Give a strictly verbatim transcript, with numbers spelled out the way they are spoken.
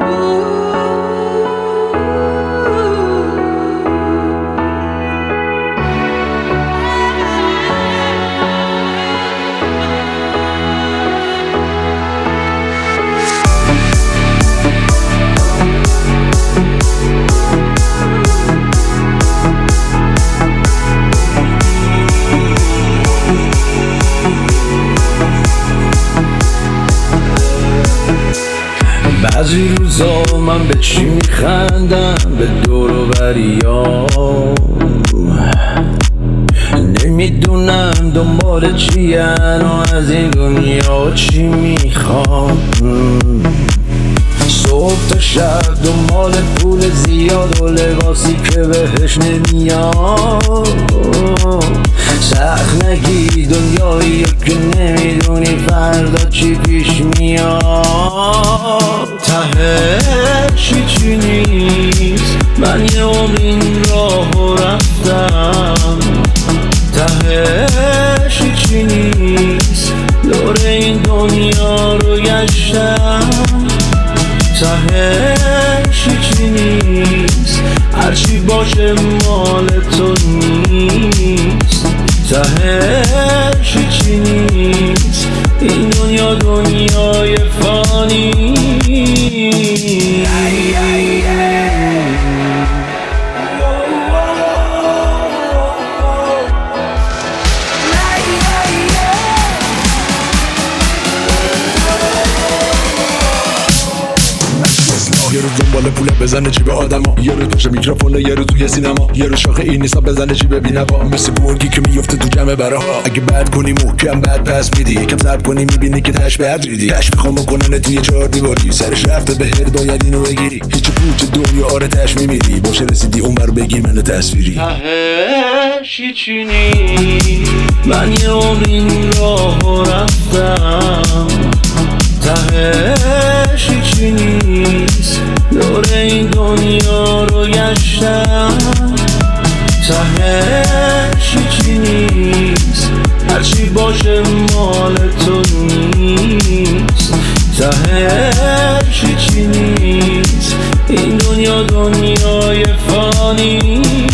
بعضی روزا من به چی میخندم، به دور و بریام، نمیدونم دنبال چی و از این دنیا چی میخوام. صبح تا شب دنبال پول زیاد و لباسی که بهش نمیاد. سخت نگی دنیایی که نمیدونی فردا چی پیش میاد. تهش چی نیست، من یه عمر این راهو رفتم. تهش چی نیست، دور این دنیا رو گشتم. تهش چی نیست، هرچی باشه مال تو نیست. تهش چی نیست، این دنیا دنیای فانی. یه روز دنبال پوله بزنه جیب آدما، یه روز پشت میکروفونه، یه روز توی سینما، یه روز شاخه این نیستا بزنه جیب بینوا. مثل گونگی که میفته تو جمع براها، اگه بد کنی محکم بد پس میدی، یکم صبر کنی میبینی که تش بد ریدی. تش میخوام بکنن توی چهار دیواری، سرش رفته بهت باید اینو بگیری. هیچ پوچ دنیا آره تش میمیری، باشه رسیدی اون بر بگیر منو تصویری. تهش چی نیست، من یه عمر این راهو رفتم. تهش چی نیست، دور این دنیا رو گشتم. تهش چی نیست، هرچی باشه مال تو نیست. تهش چی نیست، این دنیا دنیای فانی.